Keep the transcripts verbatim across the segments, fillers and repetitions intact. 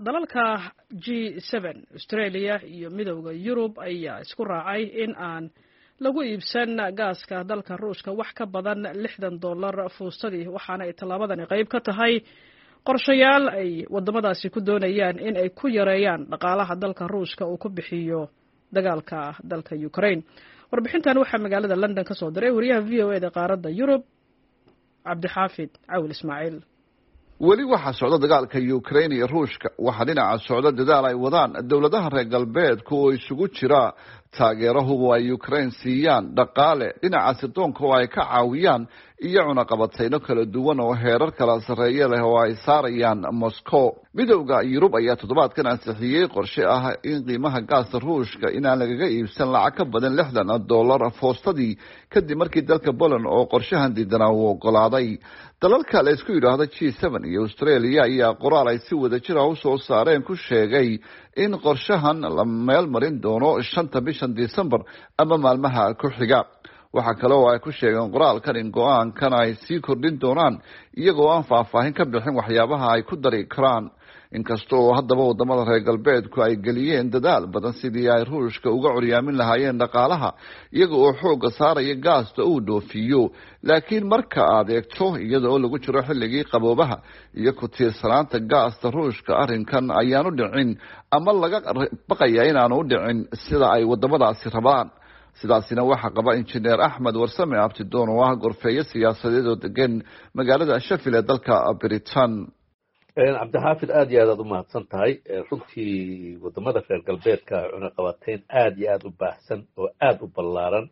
dalalka G seven Australia iyo midowda Yurub ayaa isku raacay in aan lagu iibsan gaaska dalka Ruushka wax ka badan lixdan dollar fuustadii, waxaana ay tallaabadani qayb ka tahay qorshayaal ay wadamadaasi ku doonayaan in ay ku yareeyaan dhaqaalaha dalka Ruushka uu ku bixiyo dagaalka dalka Ukraine. warbixintan waxaa magaalada London ka soo diray wariyaha V O A da qaaradda Yurub Cabdixaafid Cawil Ismaaciil. weli waxaa socda dagaalka Ukraine iyo Ruushka, waxaa dhinaca socda dadaal ay wadaan dowladaha reer galbeedka oo isugu jira taageerahu ay Ukraine siiyaan dhaqaale, dhinaca sirdoonka oo ay ka caawiyaan, iyo cunaqabatayno kala duwan oo heerar kala sarreeya leh oo ay saarayaan Moscow. midowda Yurub ayaa toddobaadkan ansixiyey qorshe ah in qiimaha gaasta Ruushka inaan lagaga iibsan lacag ka badan lixdan dollar foostadii, kadib markii dalka Poland oo qorshahan diidanaa uu ogolaaday. dalalka la isku yidhaahdo G seven iyo Australia ayaa qoraal ay si wada jira u soo saareen ku sheegay in qorshahan la meel marin doono shanta bishan December ama maalmaha ku xiga. waxaa kale oo ay ku sheegeen qoraalkan in go-aankan ay sii kordhin doonaan iyagoo aan faahfaahin ka bixin waxyaabaha ay ku dari karaan. inkasta oo haddaba wadamada reer galbeedku ay geliyeen dadaal badan sidii ay Ruushka uga curyaamin lahaayeen dhaqaalaha iyaga oo xooga saaraya gaasta uu dhoofiyo, laakiin marka aad eegto iyada oo lagu jiro xilligii qaboobaha iyo ku tiirsanaanta gaasta Ruushka, arrinkan ayaanu dhicin ama laga baqayaa inaanu dhicin sida ay wadamadaasi rabaan. sidaasina waxaa qaba injineer Axmed Warsame Abtidoon oo ah gorfeeye siyaasadeed oo degan magaalada Sheffield ee dalka Britain. cabdixaafid aad iyo aad aad u mahadsan tahay. runtii wadamada reer galbeedka cunaqabateyn aad iyo aad u baahsan oo aad u ballaaran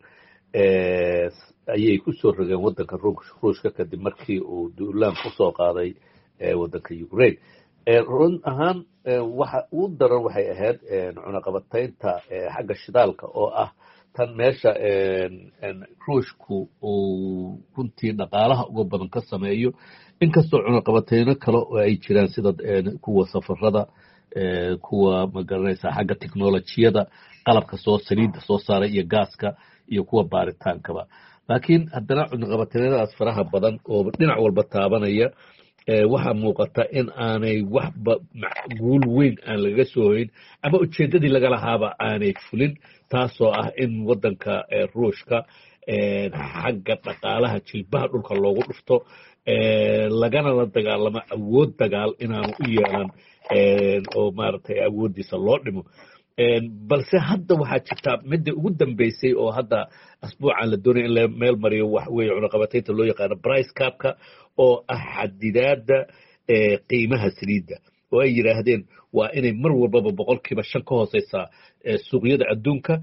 ayay ku soo rogeen wadanka Ruushka kadib markii uu duulaan ku soo qaaday wadanka Ukraine. run ahaan waxa uu daran waxay ahayd cunaqabateynta xagga shidaalka oo ah tan meesha Ruushku uu runtii dhaqaalaha uga badan ka sameeyo, inkastoo cunaqabateyno kale oo ay jiraan sida kuwa safarada, kuwa magaranaysa xagga teknolojiyada, qalabka soo saliidda soo saaray iyo gaaska iyo kuwa baaritaankaba. laakiin haddana cunaqabateynadaas faraha badan oo dhinac walba taabanaya waxaa muuqata in aanay waxba macquul weyn aan laga soo hoyn ama ujeedadii laga lahaaba aanay fulin, taasoo ah in wadanka Ruushka xagga dhaqaalaha jilbaha dhulka loogu dhufto, lagana la dagaalamo awood dagaal inaanu u yeelan oo maaragtay awooddiisa loo dhimo. balse hadda waxaa jirta midda ugu dambeysay oo hadda asbuucan la doonaya in la meel mariyo wax weeye cunaqabateynta loo yaqaano price capka, oo ah xadidaada qiimaha saliidda, oo ay yidhaahdeen waa inay mar walbaba boqolkiiba shan ka hooseysaa suuqyada adduunka,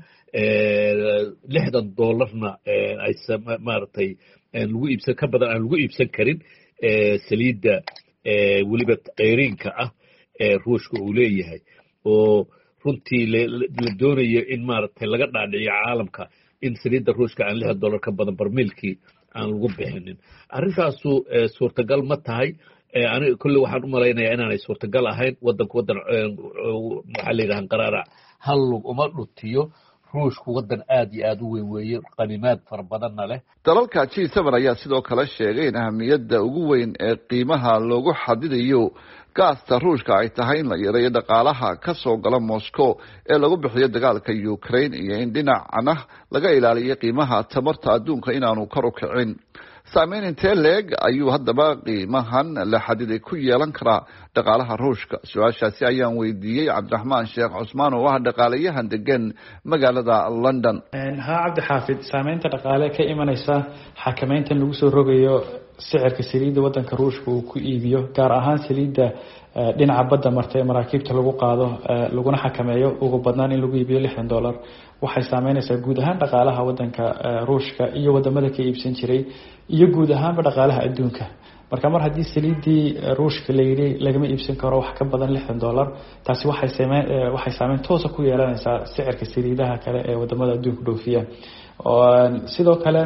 lixdan dollarna ay maaragtay lagu iibsan ka badan aan lagu iibsan karin saliidda weliba qeyriinka ah ee Ruushka uu leeyahay, oo runtii la doonayo in maaragtay laga dhaadhiciyo caalamka in saliidda Ruushka aan lixdan dollar ka badan barmiilkii aan lagu bixinin. arrintaasu suurtagal ma tahay? aniga kulli waxaan u malaynayaa inaanay suurtagal ahayn. wadanku wadan waxaa la yidhahan qaraarac hal lug uma dhutiyo. Ruushku wadan aad iyo aad u weyn weeye, qanimaad fara badanna leh. dalalka G seven ayaa sidoo kale sheegay in ahamiyadda ugu weyn ee qiimaha loogu xadidayo gaasta Ruushka ay tahay in la yareeyo dhaqaalaha ka soo gala Moscow ee lagu bixiyo dagaalka Ukraine, iyo in dhinacana laga ilaaliyo qiimaha tamarta adduunka inaanu kor u kicin. saameyn intee leeg ayuu haddaba qiimahan la xadiday ku yeelan karaa dhaqaalaha Ruushka? su-aashaasi ayaan weydiiyey Cabdiraxmaan Sheekh Cusmaan oo ah dhaqaalayahan degan magaalada London. ha cabdixaafid, saameynta dhaqaale ka imanaysa xakameyntan lagu soo rogayo sicirka saliidda wadanka Ruushka uu ku iibiyo, gaar ahaan saliidda dhinaca badda marta ee maraakiibta lagu qaado laguna xakameeyo ugu badnaan in lagu iibiyo lixdan dollar, waxay saameynaysaa guud ahaan dhaqaalaha wadanka Ruushka iyo wadamada ka iibsan jiray iyo guud ahaanba dhaqaalaha adduunka. marka mar haddii saliiddii Ruushka la yidhi lagama iibsan karo wax ka badan lixdan dollar, taasi waxay saameyn waxay saameyn toos ah ku yeelanaysaa sicirka saliidaha kale ee wadamada adduunka dhoofiya. sidoo kale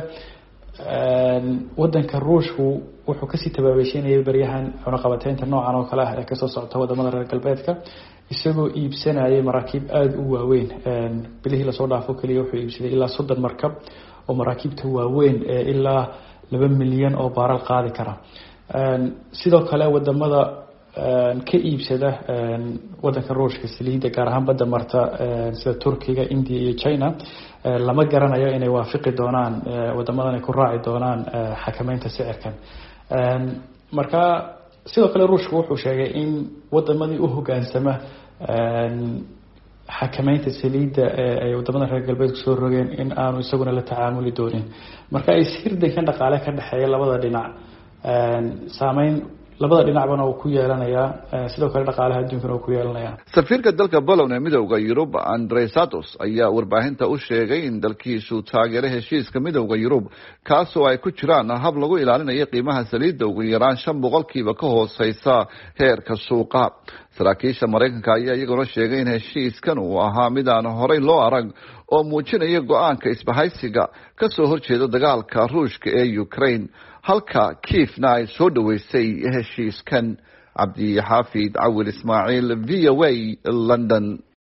wadanka Ruushku wuxuu kasii tabaabeyshanayay baryahan cunaqabateynta noocan oo kale ah ee kasoo socota wadamada reer galbeedka, isagoo iibsanayay maraakiib aada u waaweyn. bilihii lasoo dhaafo keliya wuxuu iibsaday ilaa soddon markab oo maraakiibta waaweyn ee ilaa laba milyan oo baaral qaadi kara. sidoo kale wadamada ka iibsada wadanka ruushka saliidda gaar ahaan badda marta sida turkiga india iyo china lama garanayo inay waafiqi doonaan wadamadan ay ku raaci doonaan xakameynta sicirkan. marka sidoo kale ruushka wuxuu sheegay in wadamadii u hogaansama xakameynta saliidda ee ay wadamada reer galbeedku soo rogeen in aanu isaguna la tacaamuli doonin. marka ishirdankan dhaqaale ka dhexeeya labada dhinac saameyn labada dhinacbana uu ku yeelanayaa, sidoo kale dhaqaalaha adduunkana uu ku yeelanayaa. safiirka dalka Poland ee midowda Yurub Andrzej Santos ayaa warbaahinta u sheegay in dalkiisu taageero heshiiska midowda Yurub kaasoo ay ku jiraan hab lagu ilaalinayo qiimaha saliidda ugu yaraan shan boqolkiiba ka hooseysa heerka suuqa. saraakiisha Mareykanka ayaa iyaguna sheegay in heshiiskan uu ahaa mid aan horey loo arag oo muujinaya go-aanka isbahaysiga ka soo horjeeda dagaalka Ruushka ee Ukraine, halka Kievna ay soo dhaweysay heshiiskan. Cabdi Xaafid Cawil Ismaaciil, V O A, London.